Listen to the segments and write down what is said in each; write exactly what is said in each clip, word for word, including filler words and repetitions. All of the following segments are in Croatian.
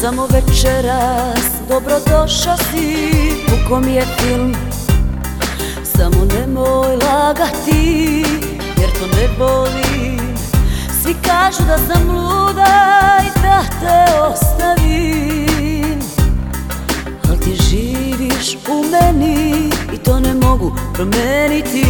Samo večeras dobrodošao si, u kom je film. Samo nemoj lagati, jer to ne volim. Svi kažu da sam luda i da te ostavim, al ti živiš u meni i to ne mogu promeniti.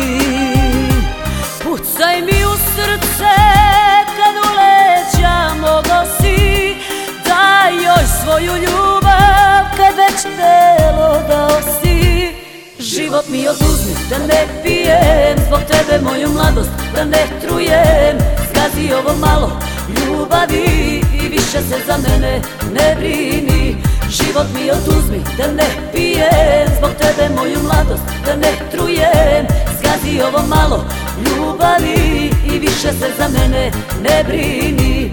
Pucaj mi u srce kad u leđa mogo si, daj joj svoju ljubav kad već telo dao si. Život mi oduzmi da ne pijem, zbog tebe moju mladost da ne trujem. Zgazi ovo malo ljubavi i više se za mene ne brini. Život mi oduzmi da ne pijem, zbog tebe moju mladost da ne trujem. Zgazi ovo malo ljubavi i više se za mene ne brini.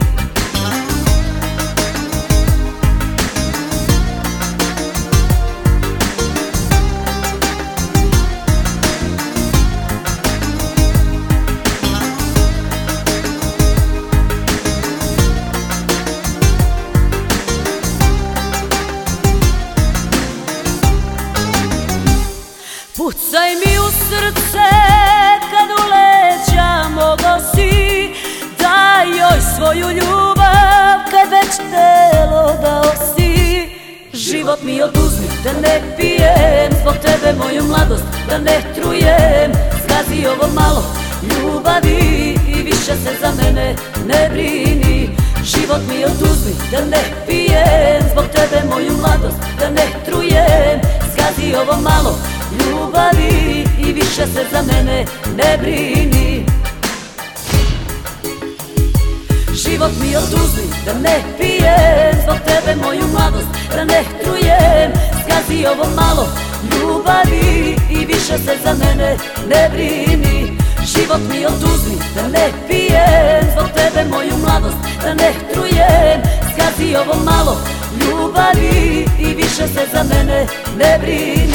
Pucaj mi u srce kad u leđa mogo si, daj joj svoju ljubav kad već telo dao si. Život mi oduzmi da ne pijem, zbog tebe moju mladost da ne trujem. Zgazi ovo malo ljubavi i više se za mene ne brini. Život mi oduzmi da ne pijem, zbog tebe moju mladost da ne trujem. Zgazi ovo malo ljubavi i više se za mene ne brini. Život mi oduzmi da ne pijem, zbog tebe moju mladost da ne trujem. Zgazi ovo malo ljubavi i više se za mene ne brini. Život mi oduzmi da ne pijem, zbog tebe moju mladost da ne trujem. Zgazi ovo malo ljubavi i više se za mene ne brini.